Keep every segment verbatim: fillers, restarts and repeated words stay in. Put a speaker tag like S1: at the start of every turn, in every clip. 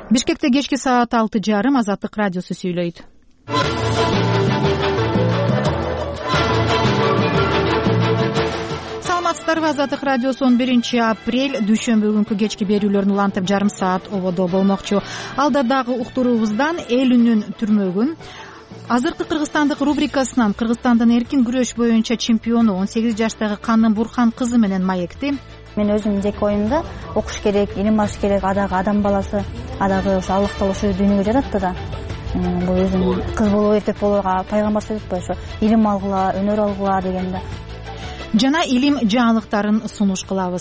S1: Бишкекте кечки саат алты жарым Азаттык радиосу сүйлөйт. Саламатсыздарбы? Азаттык радиосу он биринчи апрель дүйшөмбү күнкү кечки берүүлөрүн улантып жарым саат ободо болмокчу. Алда дагы уктуруубуздан эл үнүн түрмөгүн, азыркы кыргызстандык рубрикасынан Кыргызстандын эркин күрөш боюнча чемпиону он сегиз жаштагы Каным Бурхан кызы менен маекти.
S2: Мен өзүм жеке оюмда окуш керек, илим алыш керек, адагы адам баласы, адагы ошо Аллах Таала ушул дүйнөгө жаратты да. Бул өзүм кыз болобу, эркек болобу пайгамбар айтпайбы, ошо илим алгыла, өнөр алгыла дегенде.
S1: Жана илим жаңылыктарын сунуш кылабыз.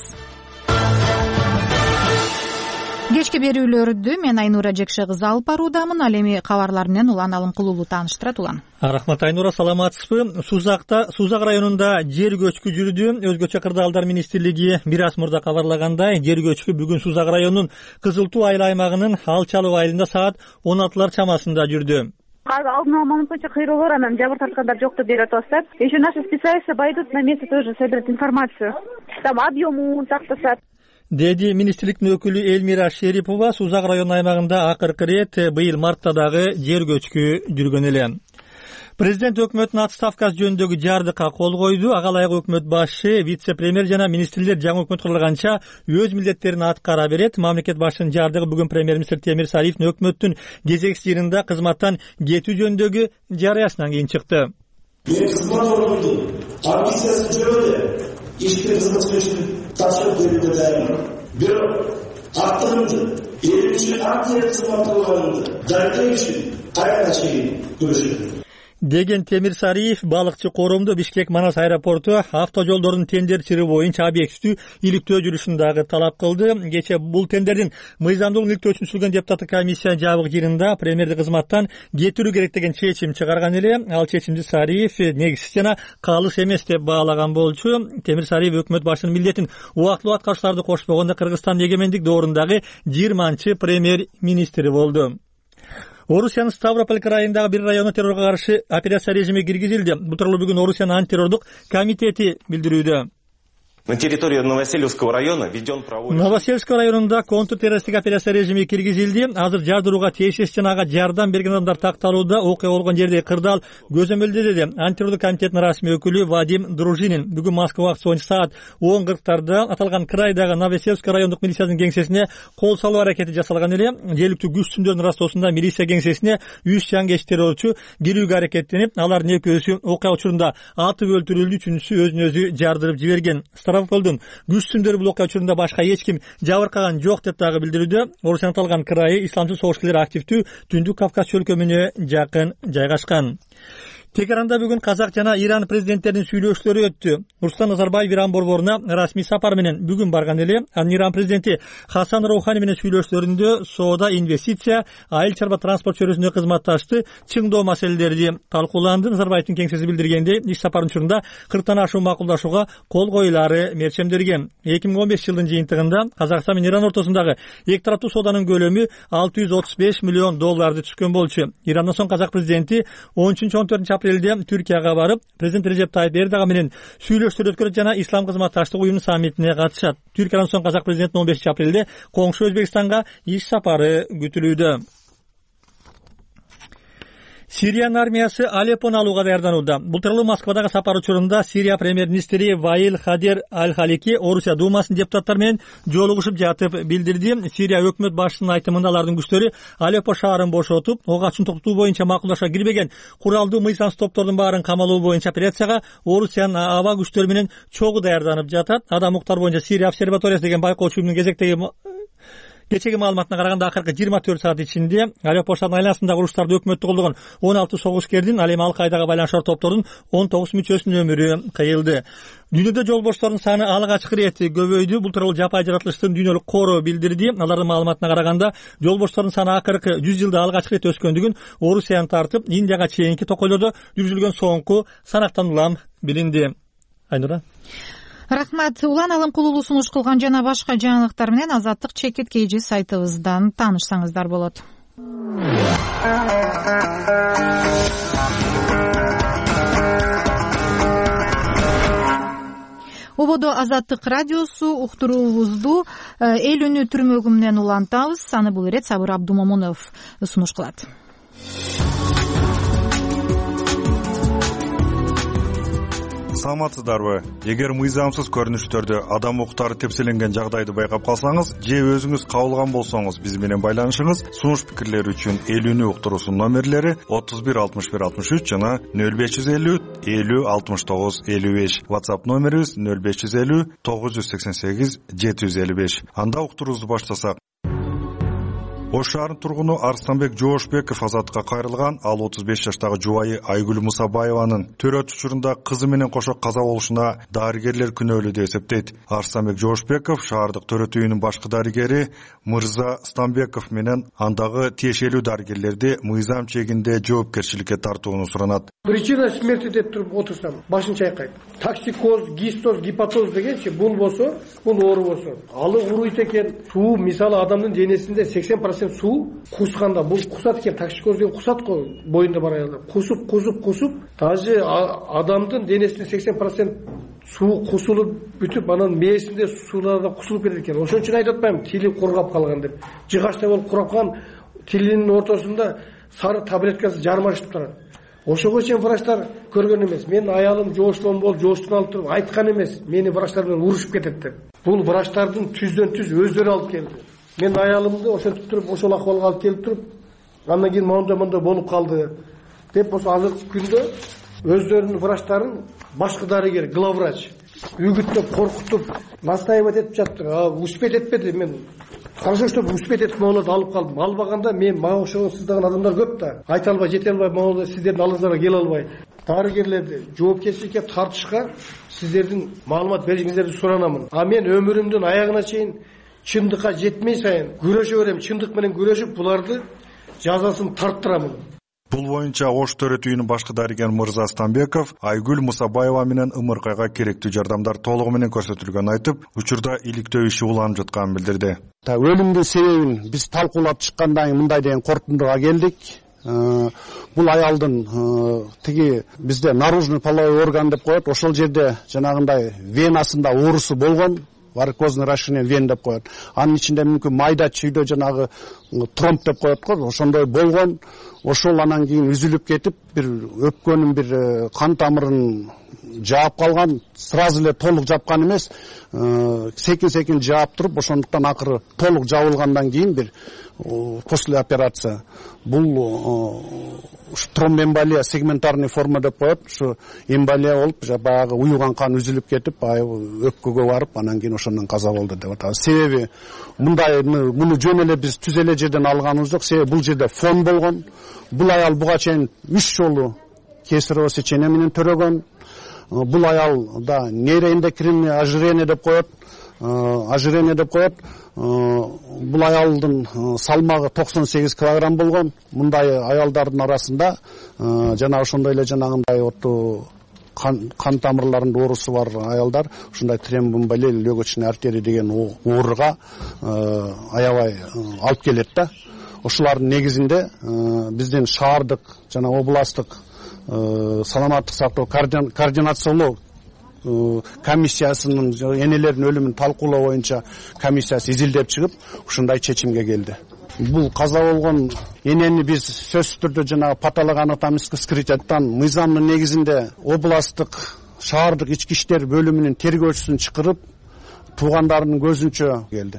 S1: Кечки берүүлөрдү мен Айнура Жекше кызы алып баруудамын. Ал эми кабарлар менен Улан Алымкулуулу тааныштырат. Улан.
S3: Рахмат Айнура, саламатсызбы? Сузакта, Сузак районунда жер көчкү жүрдү. Өзгөчө кырдаалдар министрлиги бир аз мурда кабарлагандай, жер көчкү бүгүн Сузак районунун Кызыл Туу айыл аймагынын Алчалуу айылында саат он алтылар чамасында жүрдү.
S4: Алдын ала маалымат боюнча кыйроолор, анан жабыр тарткандар жок деп берип атышат. Еще наши специалисты пойдут на место, тоже соберут информацию. Там объемун такташат.
S3: Деди министрликтин өкүлү Элмира Шерипова. Сузак район аймагында акыркы ирет быйыл мартта дагы жер көчкү жүргөн эле. Президент өкмөттүн отставкасы жөнүндөгү жардыкка кол койду. Ага ылайык өкмөт башы, вице-премьер жана министрлер жаңы өкмөт курулганча өз милдеттерин аткара берет. Мамлекет башчынын жардыгы бүгүн премьер-министр Темир Сариевдин өкмөттүн кезексиз жыйынында кызматтан кетүү жөнүндөгү жарыясынан кийин чыкты.
S5: Мен кызмат ордумдун амбициясын жөнүндө ишке кызмат үчүн тапшырып берүүгө даярмын. Бирок актыгымды, эл үчүн активдүү кызмат кылганымды дайындоо үчүн кайра чейин күрөшөм
S3: деген Темир Сариев балыкчы коромдо Бишкек Манас аэропорту автожолдордун тендер чыры боюнча объективдүү иликтөө жүрүшүн дагы талап кылды. Кече бул тендердин мыйзамдуулугун иликтөөчүн сүргөн депутаттык комиссия жабык жыйынында премьерди кызматтан кетирүү керек деген чечим чыгарган эле. Ал чечимди Сариев негизсиз жана калыс эмес деп баалаган болчу. Темир Сариев өкмөт башчынын милдетин убактылуу аткарушууларды кошпогондо Кыргызстан эгемендик доорундагы жыйырманчы премьер-министри болду. Орусиянын Ставрополь крайындагы бир районуна террорго каршы операция режими киргизилди. Бул тууралуу бүгүн Орусиянын антитеррордук комитети билдирүүдө.
S6: На территории Новосельевского района введен проводится.
S3: Новосельевский районунда контртеррористтик операция режими киргизилди. Азыр жардырууга тийиштүү жана ага жардам берген адамдар такталууда. Окуя болгон жердеги кырдаал көзөмөлдө деди антитеррордук комитеттин расмий өкүлү Вадим Дружинин. Бүгүн Москва убактысы боюнча саат он кырктарда аталган крайдагы Новосельевский райондук милициянын кеңсесине кол салуу аракети жасалган эле. Желиктүү күч түндөрүнүн растоосунда милиция кеңсесине үч жангеч террорчу кирүүгө аракеттенип, алардын экөөсү окуя учурунда атып өлтүрүлдү, үчүнчүсү өзүн өзү жардырып жиберген. Ставропольдун күч түндөрү бул окуя учурунда башка эч ким жабыркаган жок деп дагы билдирүүдө. Орусиянын аталган крайы исламчыл согушчулар активдүү Түндүк Кавказ чөлкөмүнө жакын жайгашкан. Тегеранда бүгүн Казак жана Иран президенттеринин сүйлөшүүлөрү өттү. Нурсултан Назарбаев Иран борборуна расмий сапар менен бүгүн барган эле. Анын Иран президенти Хасан Роухани менен сүйлөшүүлөрүндө соода, инвестиция, айыл чарба транспорт чөйрөсүндөгү кызматташты чыңдоо маселелери талкууланды. Назарбаевдин кеңсеси билдиргендей, иш сапардын учурунда кырктан ашуун макулдашууга кол коюлары мерчемдерген. эки миң он беш жылдын жыйынтыгында Казакстан менен Иран ортосундагы эки тараптуу сооданын көлөмү алты жүз отуз беш миллион долларды түшкөн болчу. Ирандан соң Казак президенти он үчүнчү он төртүнчү апрелде Түркияга барып, президент Режеп Тайып Эрдоган менен сүйлөшүүлөр өткөрөт жана Ислам кызматташтык уюмунун саммитине катышат. Түркиядан соң Казак президентинин он бешинчи апрелде коңшу Өзбекстанга иш сапары күтүлүүдө. Сириянын армиясы Алеппону алууга даярданууда. Бул тууралуу Москвадагы сапар учурунда Сирия премьер-министри Ваил Хадер Аль-Халики Орусия думасынын депутаттары менен жолугушуп жатып билдирди. Сирия өкмөт башчысынын айтымында алардын күчтөрү Алеппо шаарын бошотуп, ок ачуун токтотуу боюнча макулдашууга кирбеген куралдуу мыйзамсыз топтордун баарын камалоо боюнча операцияга Орусиянын аба күчтөрү менен чогуу даярданып жатат. Адам укуктар боюнча Сирия обсерваториясы деген байкоочу уюмдун кезектеги кечеги маалыматына караганда акыркы жыйырма төрт саат ичинде Алеппо шаарынын айланасындагы уруштарда өкмөттү колдогон он алты согушкердин, ал эми Ал-Кайдага байланышар топтордун он тогуз мүчөсүнүн өмүрү кыйылды. Дүйнөдө жолбоштордун саны алгачкы ирет көбөйдү. Бул тууралуу Жапай жаратылыштын дүйнөлүк кору билдирди. Алардын маалыматына караганда жолбоштордун саны акыркы жүз жылда алгачкы ирет өскөндүгүн Орусияны тартып, Индияга чейинки токойлордо жүргүзүлгөн соңку санактан улам билинди. Айнура.
S1: Рахмат. Улан Алымкулуулу сунуш кылган жана башка жаңылыктар менен Азаттык чекит кейжи сайтыбыздан таанышсаңыздар болот. ободо Азаттык радиосу уктуруубузду эл үнү түрмөгү менен улантабыз. Аны бул ирет Сабыр Абдумомунов сунуш кылат.
S7: Саламатсыздарбы? Эгер мыйзамсыз көрүнүштөрдө адам укуктары тепселенген жагдайды байкап калсаңыз же өзүңүз кабылган болсоңуз биз менен байланышыңыз. Сунуш пикирлер үчүн эл үнү уктуруусунун номерлери отуз бир алтымыш бир алтымыш үч жана нөл беш жүз элүү элүү алтымыш тогуз элүү беш. WhatsApp номерибиз нөл беш жүз элүү тогуз жүз сексен сегиз жети жүз элүү беш. Анда уктуруубузду баштасак. Ош шаарынын тургуну Арстанбек Жоошбеков азаттыкка кайрылган. Ал отуз беш жаштагы жубайы Айгүл Мусабаеванын төрөт учурунда кызы менен кошо каза болушуна дарыгерлер күнөөлүү деп эсептейт. Арстанбек Жоошбеков шаардык төрөт үйүнүн башкы дарыгери Мырза Станбеков менен андагы тиешелүү дарыгерлерди мыйзам чегинде жоопкерчиликке тартууну суранат.
S8: Причина смерти деп туруп отурсам башын чайкайт. Токсикоз, гистоз, гепатоз дегенчи бул болсо, бул оору болсо, алы уруйт экен. Суу мисалы адамдын денесинде сексен процент суу кусканда, бул кусат экен, токсикоз деген кусат го боюнда бар аялдар. Кусуп, кусуп, кусуп, даже адамдын денесинде сексен процент суу кусулуп бүтүп, анан мээсинде сууларда кусулуп кетет экен. Ошон үчүн айтып атпаймынбы, тили кургап калган деп. Жыгачтай болуп курап калган, тилинин ортосунда сары таблеткасы жармашып турат. Ошого чейин врачтар көргөн эмес. Мен аялым жооштон болуп, жооштун алып туруп айткан эмес. Мени врачтар менен урушуп кетет деп. Бул врачтардын түздөн түз өздөрү алып келди. Мен аялымды ошентип туруп, ошол акыбалга алып келип туруп, андан кийин монда-монда болуп калды деп, ошо азыркы күндө өздөрүнүн врачтарын башкы дарыгер, главврач үгүттөп, коркутуп, настаивать этип жатты. А успеть этпеди. Мен хорошо, что успеть этип могулат алып калдым. Албаганда мен мага окшогон сыздаган адамдар көп да. Айта албай, жете албай, могул сиздердин алыңыздарга келе албай. Дарыгерлерди жоопкерчиликке тартышка сиздердин маалымат беришиңиздерди суранамын. А мен өмүрүмдүн аягына чейин чындыкка жетмей сайын күрөшө берем, чындык менен күрөшүп буларды жазасын тарттырамын.
S7: Бул боюнча Ош төрөт үйүнүн башкы дарыгер Мырза Станбеков Айгүл Мусабаева менен ымыркайга керектүү жардамдар толугу менен көрсөтүлгөнүн айтып, учурда иликтөө иши уланып жатканын билдирди.
S9: Өлүмдүн себебин биз талкуулап чыккандан кийин мындай деген корутундуга келдик. Бул аялдын тиги бизде наружный половой орган деп коет, ошол жерде жанагындай венасында оорусу болгон. Варикозный расширение вен деп коет. Анын ичинде мүмкүн майда чүйдө жанагы тромб деп коет го, ошондой болгон. Ошол анан кийин үзүлүп кетип, бир өпкөнүн бир кан тамырын жаап калган, сразу эле толук жапкан эмес, секин-секин жаап туруп, ошондуктан акыры толук жабылгандан кийин бир после операция бул тромбоэмболия сегментарный форма деп коет. Ушу эмболия болуп, баягы уюган кан үзүлүп кетип, өпкөгө барып, анан кийин ошондон каза болду деп атабыз. Себеби мындай муну жөн эле биз түз эле жерден алганыбыз жок. Себеби бул жерде фон болгон. Бул аял буга чейин үч жолу кесарево сечение менен төрөгөн. Бул аял да нейроэндокринное ожирение деп коет. Ожирение деп коет. Бул аялдын салмагы токсон сегиз килограмм болгон. Мындай аялдардын арасында жана ошондой эле жанагындай оту кан, кан тамырларында оорусу бар аялдар ушундай тромбоэмболия, легочный артерия деген ооруга аябай алып келет да. Ошолардын негизинде биздин шаардык жана областтык саламаттык сактоо координациялоо комиссиясынын энелердин өлүмүн талкуулоо боюнча комиссиясы изилдеп чыгып, ушундай чечимге келди. Бул каза болгон энени биз сөзсүз түрдө жанагы патологоанатомический вскрытиядан мыйзамдын негизинде областтык шаардык ички иштер бөлүмүнүн тергөөчүсүн чакырып, туугандарынын көзүнчө келди.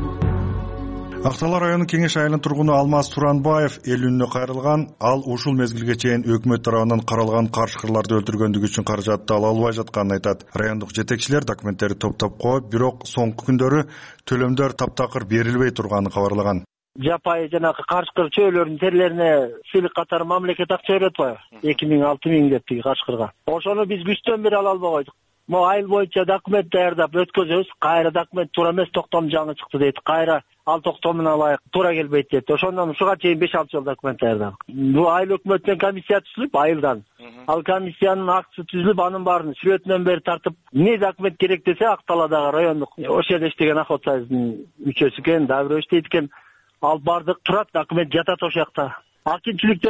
S7: Ак Талаа районунун Кеңеш айылынын тургуну Алмаз Туранбаев эл үнүнө кайрылган. Ал ушул мезгилге чейин өкмөт тарабынан каралган каршкырларды өлтүргөндүгү үчүн каражатты ала албай жатканын айтат. Райондук жетекчилер документтерди топтоп коюп, бирок соңку күндөрү төлөмдөр таптакыр берилбей турганын кабарлаган.
S10: Жапайы жанагы каршкыр чөөлөрдүн терлерине сыйлык катары мамлекет акча берет атпайбы? эки миң алты миң деп тиги каршкырга. Ошону биз күчтөн бери ала албай койдук. Мо айыл боюнча документ даярдап өткөзөбүз. Кайра документ туура эмес, токтом жаңы чыкты дейт. Кайра ал токтомуна ылайык туура келбейт дейт. Ошондон ушуга чейин беш алты жыл документ даярдадык. Бул айыл өкмөттөн комиссия түзүлүп, айылдан. Ал комиссиянын актысы түзүлүп, анын баарын сүрөтүнөн бери тартып, эмне документ керек десе, Ак Талаадагы райондук ош жерде иштеген охот союзунун мүчөсү экен, да бирөө иштейт экен. Ал бардык турат, документ жатат ошол жакта. Акимчиликтен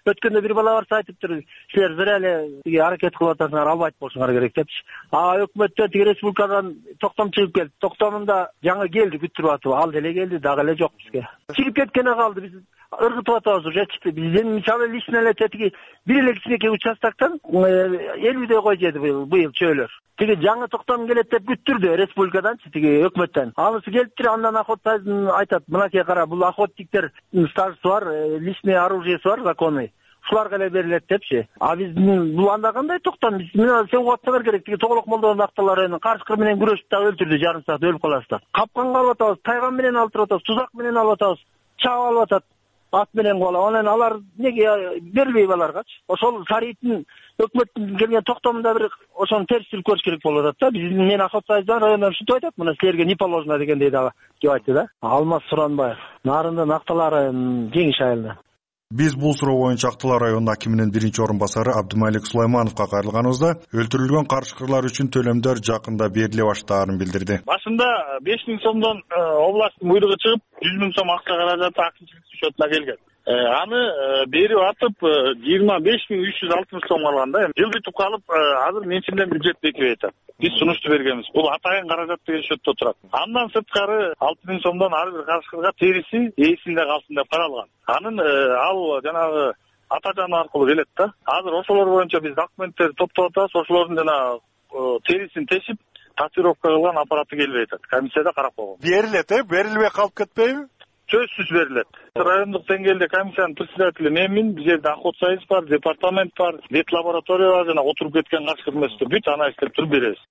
S10: өткөндө бир бала барса айтыптыр, силер зря эле аракет кылып атасыңар, албайт болушуңар керек депчи. А өкмөттө тиги республикадан токтом чыгып келди. Токтомунда жаңы келди, күттүрүп атып, ал деле келди, дагы эле жок бизге. Чыгып кеткене калды, биз ыргытып атабыз уже чыкты. Бизден мисалы лично эле тетиги бир эле кичинекей участоктон элүүдөй кой жеди быйыл чөөлөр. Тиги жаңы токтом келет деп күттүрдү республикаданчы, тиги өкмөттөн. Анысы келиптир, андан охотсайдын айтат, мынакей кара, бул охотниктер стажысы бар, личный оружиеси бар, законный. Ушуларга эле берилет депчи. А биздин бул анда кандай токтом? Биз менен сен угаттабар керек. Тиги Тоголок Молдонун Актал районунун карышкыр менен күрөшүп да өлтүрдү, жарым саат өлүп каласыз да. Капканга алып атабыз, тайган менен алып атабыз, тузак менен алып атабыз, чаап алып атат. Ат менен кола. Анан алар неге бербей баларгачы? Ошол Сарыйдын өкмөттүн келген токтомунда бир ошону терстирип көрүш керек болуп атат да. Биз мен охотсайдан райондан ушинтип айтат, мына силерге не положено дегендей дагы деп айтты да. Алмаз Суранбаев, Нарындан Актал районунун Кеңиш айылынан.
S7: Биз бул суроо боюнча Актал районунун акиминин биринчи орун басары Абдымалик Сулаймановго кайрылганыбызда өлтүрүлгөн карышкырлар үчүн төлөмдөр жакында бериле баштаарын билдирди.
S11: Башында беш миң сомдон областтын буйругу чыгып, жүз миң сом акча каражаты акчылык счетуна келген. Аны берип атып жыйырма беш миң үч жүз алтымыш сом алган да. Жылдытып калып, азыр менчимден бюджет бекип атат. Биз сунушту бергенбиз. Бул атайын каражат деген счетто турат. Андан сырткары алты миң сомдон ар бир карышкырга териси ээсинде калсын деп каралган. Анын ал жанагы атажаны аркылуу келет да. Азыр ошолор боюнча биз документтерди топтоп атабыз. Ошолордун жана терисин тешип, татуировка кылган аппараты келбей атат. Комиссияда карап койгон.
S7: Берилет, э? Берилбей калып кетпейби?
S11: Сөзсүз берилет. Райондук деңгээлде комиссиянын председатели менмин, бизде охотсайыз бар, департамент бар, ветлаборатория бар, жана отуруп кеткен карышкыр эместер бүт аны иштеп туруп беребиз.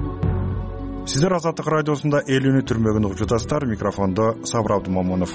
S7: Сиздер Азаттык радиосунда эл үнү түрмөгүн угуп жатасыздар. Микрофондо Сабыр Абдымомунов.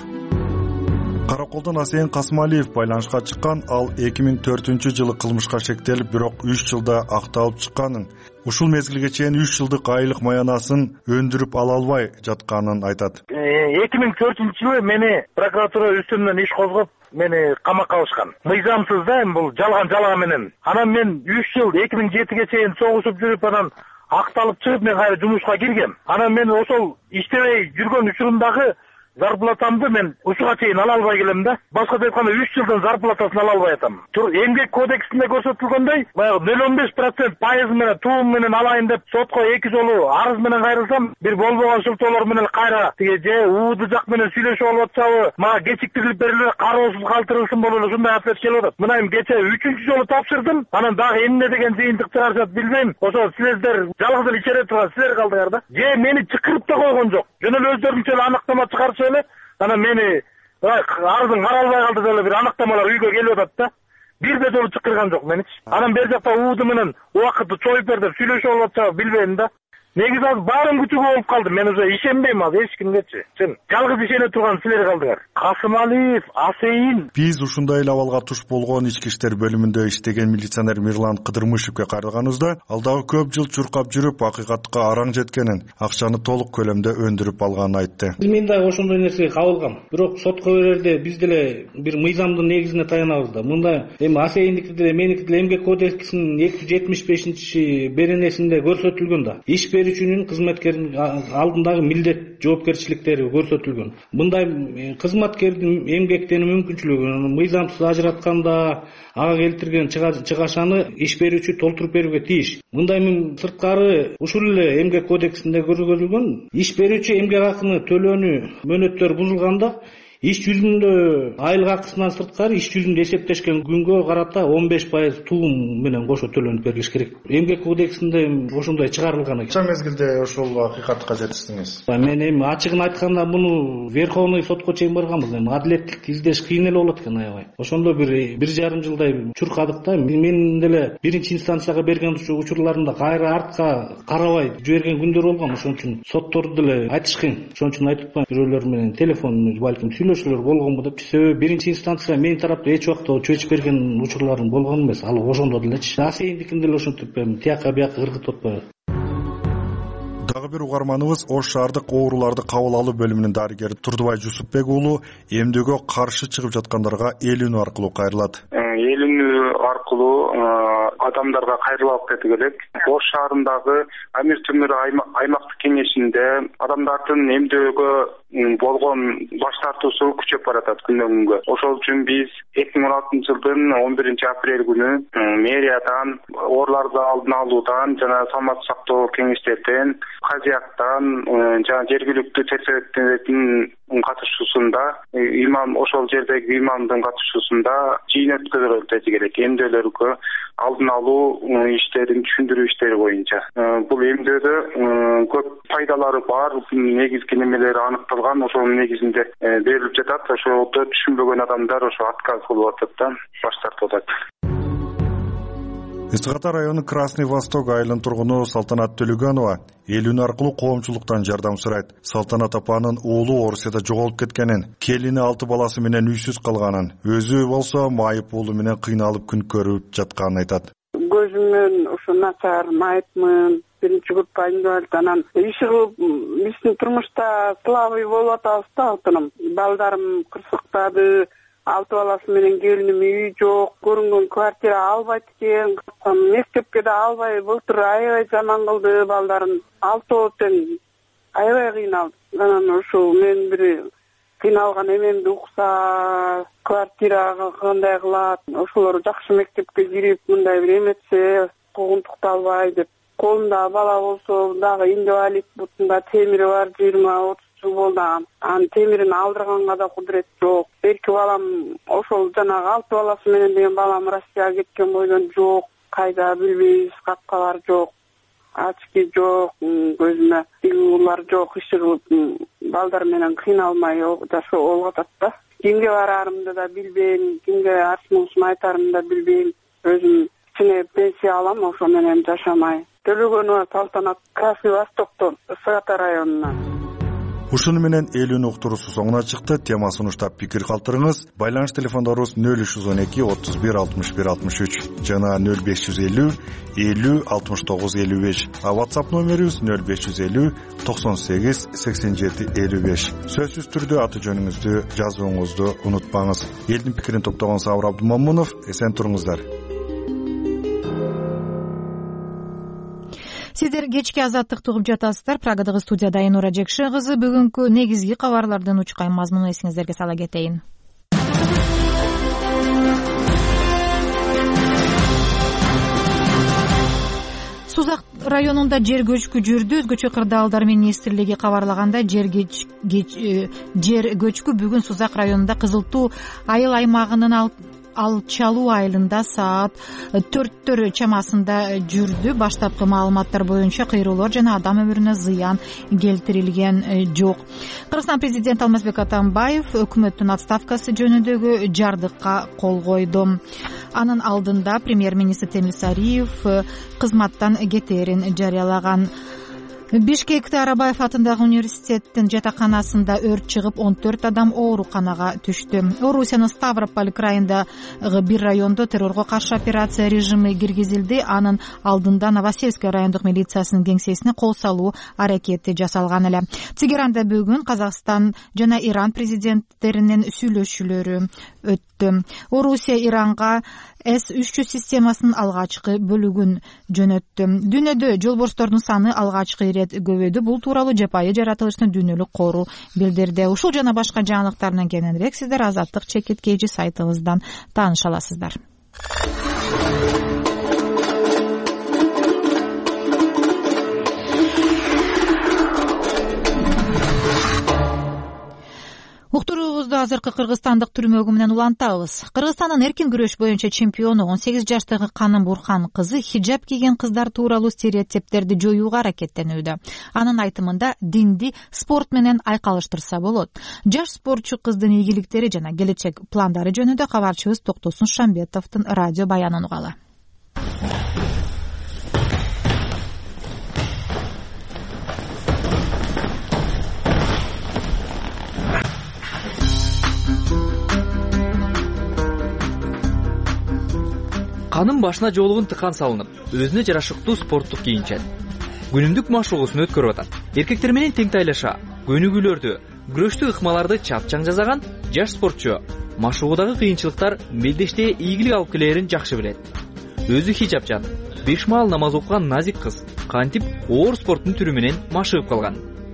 S7: Караколдон Асейин Касымалиев байланышка чыккан. Ал эки миң төртүнчү жылы кылмышка шектелип, бирок үч жылда акталып чыкканын, ушул мезгилге чейин үч жылдык айлык маянасын өндүрүп ала албай жатканын айтат.
S10: эки миң төртүнчү жылы мени прокуратура үстүмдөн иш козгоп, мени камакка алышкан. Мыйзамсыз да, эми бул жалган жалаа менен. Анан мен үч жыл эки миң жетиге чейин согушуп жүрүп, анан акталып чыгып, мен кайра жумушка киргем. Анан мен ошол иштебей жүргөн учурумдагы зарплатамды мен ушуга чейин ала албай келем да. Башкача айтканда үч жылдын зарплатасын ала албай атам. Тур эмгек кодексинде көрсөтүлгөндөй, баягы нөл он беш процент пайыз менен туум менен алайын деп сотко эки жолу арыз менен кайрылсам, бир болбогон шылтоолор менен кайра тиги же ууду жак менен сүйлөшүп алып атсабы, мага кечиктирилип берилип, кароосуз калтырылсын болуп эле ушундай ответ келип атат. Мына эми кече үчүнчү жолу тапшырдым. Анан дагы эмне деген жыйынтык чыгарышат билбейм. Ошо силер жалгыз эле ичере турган силер калдыңар да. Же мени чакырып да койгон жок. Жөн эле өздөрүнчө эле аныктама чыгарышып эле анан мени арызың каралбай калды деп эле бир аныктамалар үйгө келип атат да. Бир да жолу чакырган жок меничи. Анан бер жакта ууду менен убакытты чоюп бер деп сүйлөшүп алып атса билбейм да. Негизи азыр баарын күтүүгө болуп калды. Мен уже ишенбейм азыр эч кимгечи. Чын. Жалгыз ишене турган силер калдыңар. Касымалиев, Асейин.
S7: Биз ушундай эле абалга туш болгон ички иштер бөлүмүндө иштеген милиционер Мирлан Кыдырмышевке кайрылганыбызда, ал дагы көп жыл чуркап жүрүп, акыйкатка араң жеткенин, акчаны толук көлөмдө өндүрүп алганын айтты.
S12: Мен дагы ошондой нерсеге кабылгам. Бирок сотко берерде биз деле бир мыйзамдын негизине таянабыз да. Мында эми Асейиндики деле, меники деле эмгек кодексинин эки жүз жетимиш бешинчи беренесинде көрсөтүлгөн да. Иш берүүчүнүн, кызматкердин алдындагы милдет, жоопкерчиликтери көрсөтүлгөн. Мындай кызматкердин эмгектенүү мүмкүнчүлүгү мыйзамсыз ажыратканда ага келтирген чыгашаны иш берүүчү толтуруп берүүгө тийиш. Мындай сырткары ушул эле эмгек кодексинде көрсөтүлгөн. Иш берүүчү эмгек акыны төлөөнү мөөнөттөр бузулганда иш жүзүндө айлык акысынан сырткары иш жүзүндө эсептешкен күнгө карата он беш пайыз туум менен кошо төлөнүп берилиш керек. Эмгек кодексинде ошондой чыгарылган экен.
S7: Канча мезгилде ошол акыйкатка жетиштиңиз?
S12: Мен эми ачыгын айтканда муну Верховный сотко чейин барганбыз. Эми адилеттик издеш кыйын эле болот экен аябай. Ошондо бир бир жарым жылдай чуркадык да. Мен деле биринчи инстанцияга берген учурларымда кайра артка карабай жиберген күндөр болгон. Ошон үчүн сотторду деле айтыш кыйын. Ошон үчүн айтып атпайм. Бирөөлөр менен телефон балким сүйлөшүүлөр болгонбу деп. Себеби биринчи инстанция менин тарапта эч убакта чечип берген учурларым болгон эмес. Ал ошондо делечи. Асейиндикин деле ошентип тияка бияка ыргытып атпайбы.
S7: Дагы бир угарманыбыз Ош шаардык ооруларды кабыл алуу бөлүмүнүн дарыгери Турдубай Жусупбек уулу эмдөөгө каршы чыгып жаткандарга эл үнү аркылуу кайрылат.
S13: эл үнү аркылуу адамдарга кайрылып кети элек. Ош шаарындагы Амир Темир аймактык кеңешинде адамдардын эмдөөгө болгон баш тартуусу күчөп баратат күндөн күнгө. Ошол үчүн биз эки миң он алтынчы жылдын он биринчи апрель күнү мэриядан, ооруларды алдын алуудан жана саламаттык сактоо кеңештерден, казияктан жана жергиликтүү терсектердин катышуусунда, имам ошол жердеги имамдын катышуусунда жыйын өткөрүлөт деди керек. Эмдөөлөргө алдын алуу иштерин түшүндүрүү иштери боюнча. Бул эмдөөдө көп пайдалары бар, негизги немелери аныкталган, ошонун негизинде берилип жатат. Ошолду түшүнбөгөн адамдар ошо отказ кылып атат да, баш тартып атат.
S7: Ыстык Ата району Красный Восток айылынын тургуну Салтанат Төлөгөнова эл үнү аркылуу коомчулуктан жардам сурайт. Салтанат апанын уулу Орусияда жоголуп кеткенин, келини алты баласы менен үйсүз калганын, өзү болсо майып уулу менен кыйналып күн көрүп жатканын айтат.
S14: Көзүмөн ушу начар, майыпмын, биринчи группа инвалид, анан иш кылып биздин турмушта слабый болуп атабыз да, отуным. Балдарым кырсыктады, алты баласы менен келиним үй жок, көрүнгөн квартира албайт экен, мектепке да албай, былтыр аябай жаман кылды балдарын. Алтоо тең аябай кыйналды. Анан ушул мен бир кыйналган эмемди укса, квартирага кандай кылат, ошолор жакшы мектепке кирип, мындай бир эметсе, куугунтукталбай деп. Колунда бала болсо дагы инвалид, бутунда темири бар, жыйырма отуз жыл болду. Анын темирин алдырганга да кудурет жок. Эрки балам ошол жанагы алты баласы менен деген балам Россияга кеткен бойдон жок. Кайда билбейбиз, капкалар жок, ачки жок, көзүнө тигүүлөр жок, иши кылып балдар менен кыйналмай жашоо болуп атат да. Кимге барарымды да билбейм, кимге арыз муңсун айтарымды да билбейм. Өзүм кичине пенсия алам, ошо менен жашамай. Төлөгөнова Салтанат, Красный Востоктон, Ыстык Ата районунан.
S7: Ушуну менен эл үнү уктуруусу соңуна чыкты. Тема сунуштап пикир калтырыңыз. Байланыш телефондорубуз нөл үч жүз он эки отуз бир алтымыш бир алтымыш үч жана нөл беш жүз элүү элүү алтымыш тогуз элүү беш. А WhatsApp номерибиз нөл беш жүз элүү токсон сегиз сексен жети элүү беш. Сөзсүз түрдө аты жөнүңүздү жазууңузду унутпаңыз. Элдин пикирин топтогон Сабыр Абдумамунов, эсен туруңуздар.
S1: Сиздер кечки азаттыкты угуп жатасыздар. Прагадагы студияда Айнура Жекши кызы. Бүгүнкү негизги кабарлардын учкай мазмунун эсиңиздерге сала кетейин. Сузак районунда жер көчкү жүрдү. Өзгөчө кырдаалдар министрлиги кабарлагандай, жер жер көчкү бүгүн Сузак районунда Кызылтуу айыл аймагынын Алчалуу айылында саат төрттөр чамасында жүрдү. Баштапкы маалыматтар боюнча кыйроолор жана адам өмүрүнө зыян келтирилген жок. Кыргызстан президенти Алмазбек Атамбаев өкмөттүн отставкасы жөнүндөгү жардыкка кол койду. Анын алдында премьер-министр Темир Сариев кызматтан кетээрин жарыялаган. Бишкекте Арабаев атындагы университеттин жатаканасында өрт чыгып, он төрт адам ооруканага түштү. Орусиянын Ставрополь крайындагы бир райондо террорго каршы операция режими киргизилди. Анын алдында Новосельская райондук милициясынын кеңсесине кол салуу аракети жасалган эле. Тегеранда бүгүн Казакстан жана Иран президенттеринин сүйлөшүүлөрү өттү. Орусия Иранга эс үч жүз системасынын алгачкы бөлүгүн жөнөттү. Дүйнөдө жолборстордун саны алгачкы ирет көбөйдү. Бул тууралуу жапайы жаратылыштын дүйнөлүк кору билдирди. Ушул жана башка жаңылыктар менен кененирээк сиздер Азаттык чекиткейчи сайтыбыздан тааныша аласыздар. Уктуруубузду азыркы кыргызстандык түрмөгү менен улантабыз. Кыргызстандын эркин күрөш боюнча чемпиону он сегиз жаштагы Каным Бурхан кызы хиджаб кийген кыздар тууралуу стереотиптерди жоюуга аракеттенүүдө. Анын айтымында динди спорт менен айкалыштырса болот. Жаш спортчу кыздын ийгиликтери жана келечек пландары жөнүндө кабарчыбыз Токтосун Шамбетовдун радио баянын угалы.
S15: Канын башына жоолугун тыкан салынып, өзүнө жарашыктуу спорттук кийинчен күнүмдүк машыгуусун өткөрүп атат. Эркектер менен тең тайлаша, көнүгүүлөрдү, күрөштүк ыкмаларды чапчаң жасаган жаш спортчу машыгуудагы кыйынчылыктар мелдештээ ийгилик алып келерин жакшы билет. Өзү хижапчан, беш маал намаз окуган назик кыз кантип оор спорттун түрү менен машыгып калган.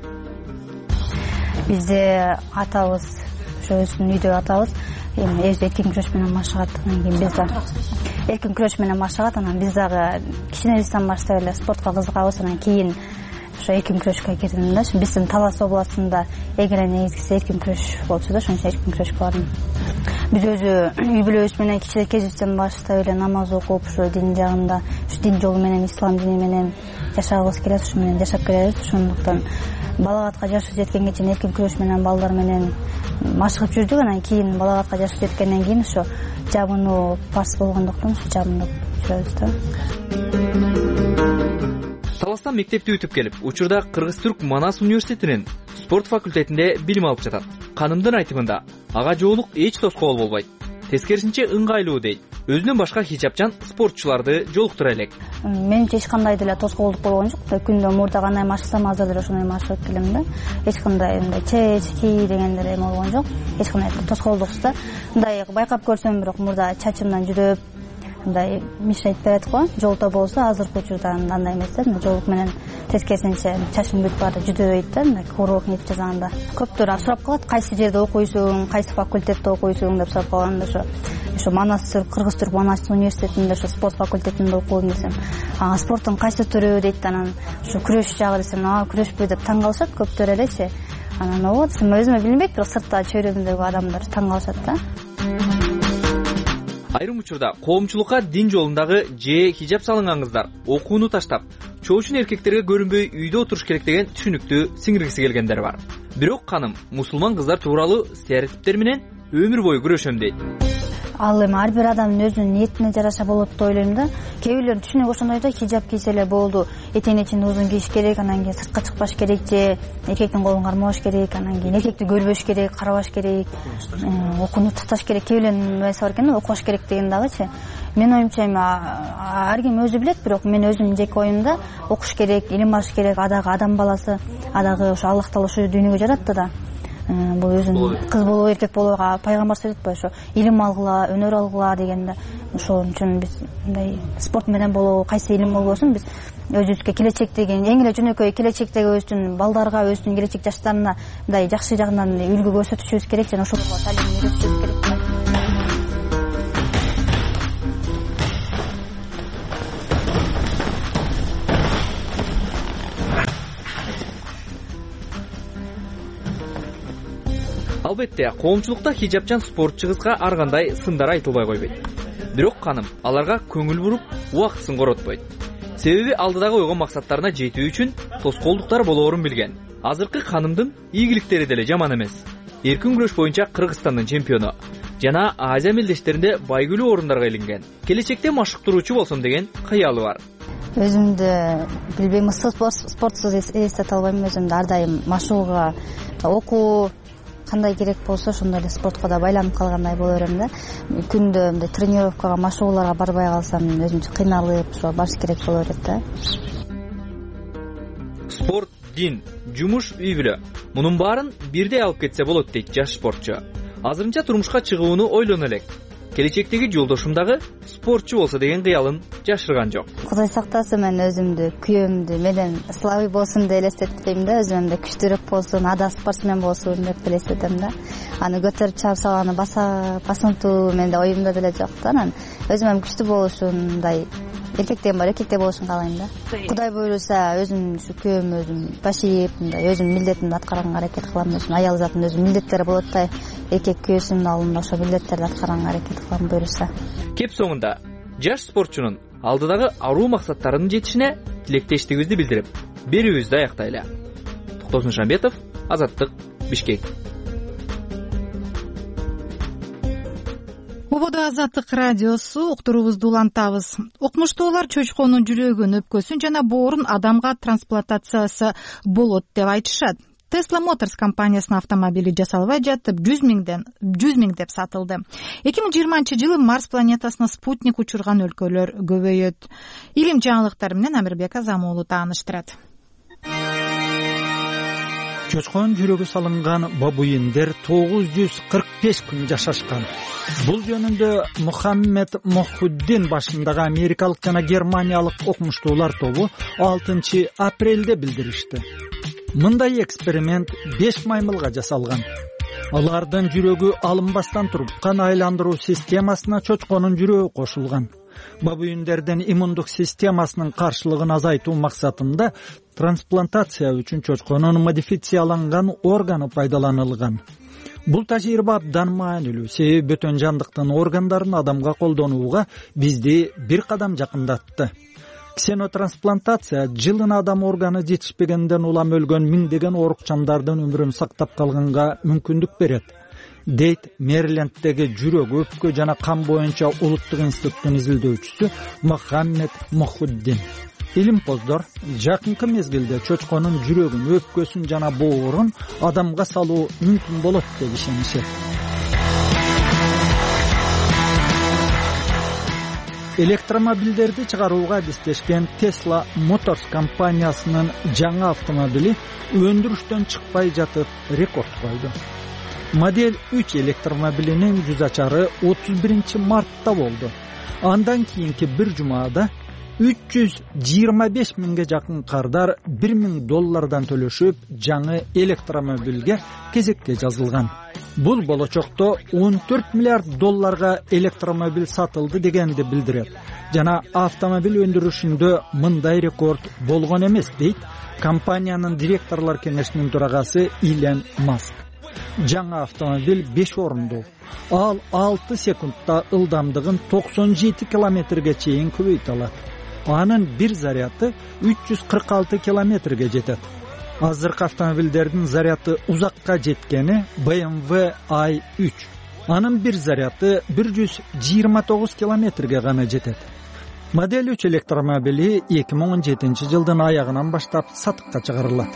S2: Бизде атабыз, ошо өзүбүздүн үйдө атабыз эми өзү эркин күрөш менен машыгат. Анан кийин биз да эркин күрөш менен машыгат. Анан биз дагы кичинебизден баштап эле спортко кызыгабыз. Анан кийин ошо эркин күрөшкө кирдим да. Биздин Талас областында эң эле негизгиси эркин күрөш болчу да, ошон үчүн эркин күрөшкө бардым. Биз өзү үй бүлөбүз менен кичинекей кезибизден баштап эле намаз окуп, ошо дин жагында, ушу дин жолу менен, ислам дини менен жашагыбыз келет, ушу менен жашап келебиз. Ошондуктан балагатка жашы жеткенге чейин эркин күрөш менен балдар менен машыгып жүрдүк. Анан кийин балагатка жашы жеткенден кийин ошо жабынуу парс болгондуктан ошо жабынып жүрөбүз да.
S15: Таластан мектепти бүтүп келип, учурда Кыргыз-Түрк Манас университетинин спорт факультетинде билим алып жатат. Канымдын айтымында, ага жоолук эч тоскоол болбойт. Тескерисинче ыңгайлуу дейт. Өзүнөн башка хижапчан спортчуларды жолуктура элек.
S2: Менимче эч кандай деле тоскоолдук болгон жок. Күндө мурда кандай машыксам азыр деле ошондой машыгып келем да. Эч кандай мындай чечки дегендер эме болгон жок. Эч кандай тоскоолдуксуз да. Мындай байкап көрсөм, бирок мурда чачымдан жүдөп, мындай мешать берет го. Жолто болсо азыркы учурда андай эмес да. Жолук менен тескерисинче чачым бүт баары жүдөбөйт да. Мындай урок нетип жазганда. Көптөр сурап калат, кайсы жерде окуйсуң, кайсы факультетте окуйсуң деп сурап калганда ошо ошо Манас Кыргыз-Түрк Манас университетинде ошо спорт факультетинде окуйм десем, а спорттун кайсы түрү дейт. Анан ошо күрөш жагы десем, а күрөшпү деп таң калышат көптөр элечи. Анан ого десем, өзүмө билинбейт, бирок сыртта чөйрөмдөгү адамдар таң калышат да.
S15: Айрым учурда коомчулукка дин жолундагы же хижап салынган кыздар окууну таштап, чоочун эркектерге көрүнбөй үйдө отуруш керек деген түшүнүктү сиңиргиси келгендер бар. Бирок каным мусулман кыздар тууралуу стереотиптер менен өмүр бою күрөшөм дейт.
S2: Ал эми ар бир адамдын өзүнүн ниетине жараша болот деп ойлойм да. Кээ бирлердин түшүнүгү ошондой да, хижап кийсе эле болду, этегин ичинде узун кийиш керек, анан кийин сыртка чыкпаш керек же эркектин колун кармабаш керек, анан кийин эркекти көрбөш керек, карабаш керек, окууну такташ керек. Кээ бирлердин нерсе бар экен да, окубаш керек деген дагычы. Менин оюмча эми ар ким өзү билет, бирок мен өзүмдүн жеке оюмда окуш керек, илим алыш керек. Адагы адам баласы, адагы ошо Аллах Таала ошо дүйнөгө жаратты да. Бул өзүн кыз болобу эркек болобу пайгамбар сөйлөтпөй, ошо илим алгыла, өнөр алгыла дегенде, ошол үчүн биз мындай спорт менен болобу, кайсы илим болбосун, биз өзүбүзгө келечектеги эң эле жөнөкөй келечектеги өзүбүздүн балдарга, өзүбүздүн келечек жаштарына мындай жакшы жагынан үлгү көрсөтүшүбүз керек жана ошолорго талим үйрөтүшүбүз керек да.
S15: Албетте, коомчулукта хижапчан спортчу кызга ар кандай сындар айтылбай койбойт. Бирок каным аларга көңүл буруп, убактысын коротпойт. Себеби алдыдагы ойгон максаттарына жетүү үчүн тоскоолдуктар болоорун билген. Азыркы канымдын ийгиликтери деле жаман эмес. Эркин күрөш боюнча Кыргызстандын чемпиону жана Азия мелдештеринде байгүлүү орундарга илинген. Келечекте машыктыруучу болсом деген кыялы бар.
S2: Өзүмдү билбейм, спортсуз эстете албайм. Өзүмдү ар дайым машыгууга, окуу кандай керек болсо ошондой эле спортко да байланып калгандай боло берем да. Күндө мындай тренировкага, машыгууларга барбай калсам өзүмчө кыйналып, ошо барыш керек боло берет да.
S15: Спорт, дин, жумуш, үй бүлө. Мунун баарын бирдей алып кетсе болот дейт жаш спортчу. Азырынча турмушка чыгууну ойлоно элек. Келечектеги жолдошум дагы спортчу болсо деген кыялын жашырган жок.
S2: Кудай сактасын, мен өзүмдү, күйөөмдү менен слабый болсун деп элестетпейм да. Өзүмдү күчтүүрөөк болсун, ада спортсмен болсун деп элестетем да. Аны көтөрүп чыгып салганы баса басымтуу менде оюмда деле жок да. Анан өзүм күчтүү болушундай эркектен бар, эркектей болушун каалайм да. Кудай буйруса өзүм ушу күйөөм өзүм башийип, мындай өзүм милдетимди аткарганга аракет кылам. Өзүм аял затынын өзү милдеттери болот да. Эркек күйөөсүнүн алдында ошо милдеттерди аткарганга аракет кылам буйруса.
S15: Кеп соңунда жаш спортчунун алдыдагы аруу максаттарынын жетишине тилектештигибизди билдирип, берүүбүздү аяктайлы. Токтосун Шамбетов, Азаттык, Бишкек.
S1: Ободо Азаттык радиосу, уктуруубузду улантабыз. Окмуштуулар чочконун жүрөгүн, өпкөсүн жана боорун адамга трансплантациясы болот деп айтышат. Tesla Motors компаниясынын автомобили жасалбай жатып жүз миңден жүз миң деп сатылды. эки миң жыйырманчы жылы Марс планетасына спутник учурган өлкөлөр көбөйөт. Илим жаңылыктары менен Амирбек Азамуулу тааныштырат.
S16: чочкон жүрөгү салынган бабуиндер тогуз жүз кырк беш күн жашашкан. Бул жөнүндө Мухаммед Мохуддин башындагы америкалык жана германиялык окумуштуулар тобу алтынчы апрелде билдиришти. Мындай эксперимент беш маймылга жасалган. Алардын жүрөгү алынбастан туруп кан айландыруу системасына чочконун жүрөгү кошулган. Бабуиндердин иммундук системасынын каршылыгын азайтуу максатында трансплантация үчүн чочконун модифицияланган органы пайдаланылган. Бул тажрыйба абдан маанилүү, себеби бөтөн жандыктын органдарын адамга колдонууга бизди бир кадам жакындатты. Ксенотрансплантация жылына адам органы жетишпегенден улам өлгөн миңдеген оорукчандардын өмүрүн сактап калганга мүмкүндүк берет, дейт Мэриленддеги жүрөк, өпкө жана кан боюнча улуттук институттун изилдөөчүсү Мухаммед Мохуддин. Илимпоздор жакынкы мезгилде чочконун жүрөгүн, өпкөсүн жана боорун адамга салуу мүмкүн болот деп ишенишет. Электромобилдерди чыгарууга адистешкен Tesla Motors компаниясынын жаңы автомобили өндүрүштөн чыкпай жатып рекорд койду. Модель үч электромобилинин жүз ачары отуз биринчи мартта болду. Андан кийинки бир жумада үч жүз жыйырма беш миңге жакын кардар бир миң доллардан төлөшүп, жаңы электромобилге кезекке жазылган. Бул болочокто он төрт миллиард долларга электромобиль сатылды дегенди билдирет. Жана автомобиль өндүрүшүндө мындай рекорд болгон эмес, дейт компаниянын директорлор кеңешинин төрагасы Илон Маск. Жаңы автомобиль беш орундуу. Ал алты секундта ылдамдыгын токсон жети километрге чейин көбөйтө алат. Анын бир заряды үч жүз кырк алты километрге жетет. Азыркы автомобилдердин заряды узакка жеткени бэ эм вэ ай үч. Анын бир заряды бир жүз жыйырма тогуз километрге гана жетет. Модель үч электромобили эки миң он жетинчи жылдын аягынан баштап сатыкка чыгарылат.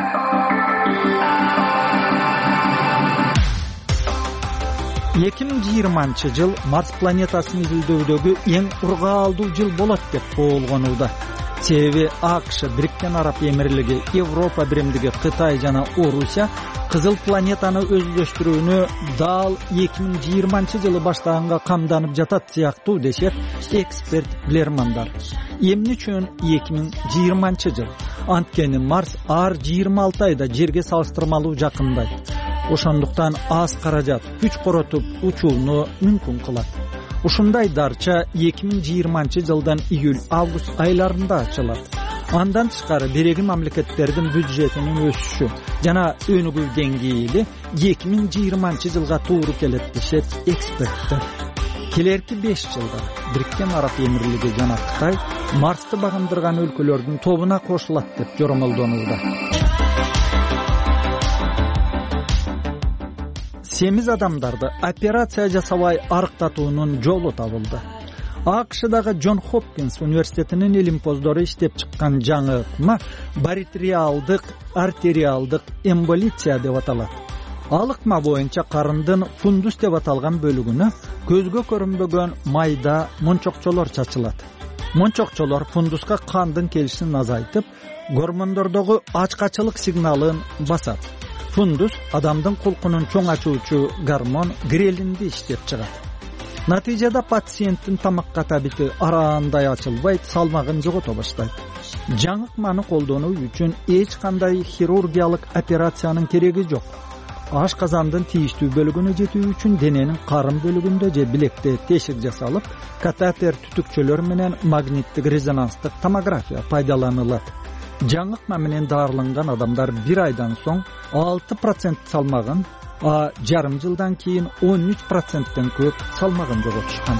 S16: эки миң жыйырманчы жыл Марс планетасын изилдөөдөгү эң ургаалдуу жыл болот деп болгонууда. Себеби АКШ, Бириккен Араб Эмирлиги, Европа биримдиги, Кытай жана Орусия кызыл планетаны өздөштүрүүнү дал эки миң жыйырманчы жылы баштаганга камданып жатат сыяктуу дешет эксперт билермандар. Эмне үчүн эки миң жыйырманчы жыл? Анткени Марс ар жыйырма алты айда Жерге салыштырмалуу жакындайт. Ошондуктан аз каражат күч коротуп учууну мүмкүн кылат. Ушундай дарча эки миң жыйырманчы жылдан июль-август айларында ачылат. Андан тышкары береги мамлекеттердин бюджетинин өсүшү жана өнүгүү деңгээли эки миң жыйырманчы жылга туура келет дешет эксперттер. Келерки беш жылда Бириккен Араб Эмирлиги жана Кытай Марсты багындырган өлкөлөрдүн тобуна кошулат деп жоромолдонууда. Семиз адамдарды операция жасабай арыктатуунун жолу табылды. АКШдагы Джон Хопкинс университетинин илимпоздору иштеп чыккан жаңы ыкма баритриалдык артериалдык эмболиция деп аталат. Ал ыкма боюнча карындын фундус деп аталган бөлүгүнө көзгө көрүнбөгөн майда мончокчолор чачылат. Мончокчолор фундуска кандын келишин азайтып, гормондордогу ачкачылык сигналын басат. Фундус адамдын кулкунун чоң ачуучу гормон грелинди иштеп чыгат. Натыйжада пациенттин тамакка табити араандай ачылбайт, салмагын жогото баштайт. Жаңы ыкманы колдонуу үчүн эч кандай хирургиялык операциянын кереги жок. Ашказандын тийиштүү бөлүгүнө жетүү үчүн дененин карын бөлүгүндө же билекте тешик жасалып, катетер түтүкчөлөр менен магниттик резонанстык томография пайдаланылат. Жаңы ыкма менен дарыланган адамдар бир айдан соң алты процент салмагын, а жарым жылдан кийин он үч проценттен көп салмагын жоготушкан.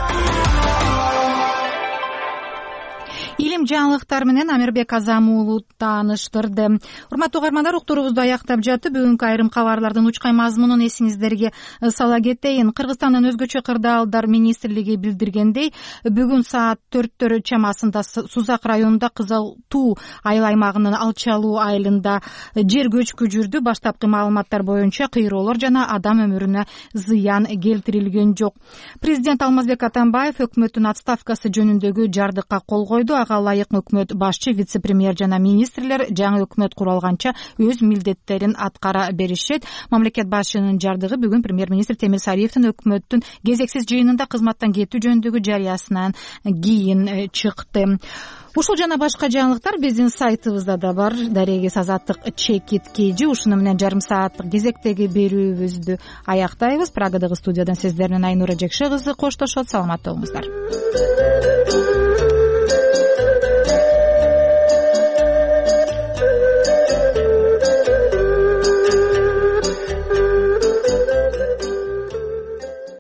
S1: Илим жаңылыктар менен Амирбек Азам уулу тааныштырды. Урматтуу угармандар, уктуруубузду аяктап жатып, бүгүнкү айрым кабарлардын учкай мазмунун эсиңиздерге сала кетейин. Кыргызстандын өзгөчө кырдаалдар министрлиги билдиргендей, бүгүн саат төрттөр чамасында Сузак районунда Кызыл Туу айыл аймагынын Алчалуу айылында жер көчкү жүрдү. Баштапкы маалыматтар боюнча кыйроолор жана адам өмүрүнө зыян келтирилген жок. Президент Алмазбек Атамбаев өкмөттүн отставкасы жөнүндөгү жардыкка кол койду. Ага ылайык өкмөт башчы, вице премьер жана министрлер жаңы өкмөт куралганча өз милдеттерин аткара беришет. Мамлекет башчынын жардыгы бүгүн премьер-министр Темир Сариевдин өкмөттүн кезексиз жыйынында кызматтан кетүү жөнүндөгү жарыясынан кийин чыкты. Ушул жана башка жаңылыктар биздин сайтыбызда да бар. Дарегиз азаттык чекит кийжи. Ушуну менен жарым сааттык кезектеги берүүбүздү аяктайбыз. Прагадагы студиядан сиздер менен Айнура Жекше кызы коштошот. Саламатта болуңуздар.